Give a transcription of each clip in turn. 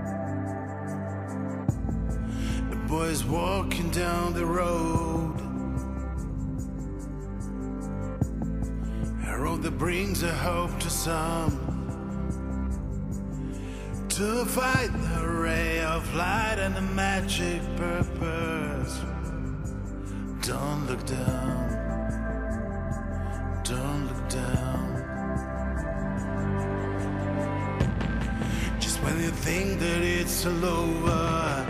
The boys walking down the road, a road that brings a hope to some, to find the ray of light and the magic purpose. Don't look down, don't look down. Just when you think that it's all over,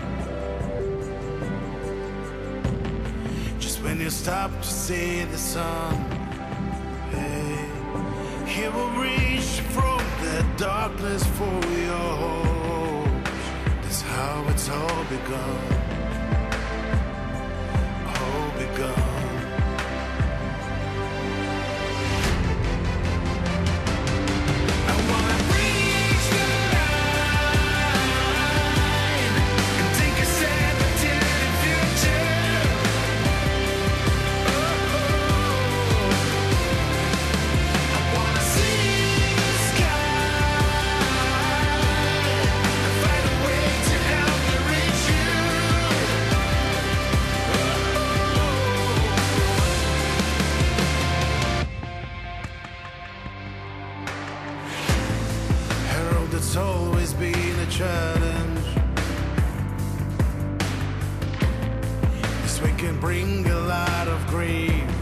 just when you stop to see the sun, hey, he will reach from the darkness for your hope. That's how it's all begun. All begun. I wanna reach the line and take a step into the future. I wanna see the sky and find a way to help me reach you. A road that's always been a challenge. This way can bring a lot of grief.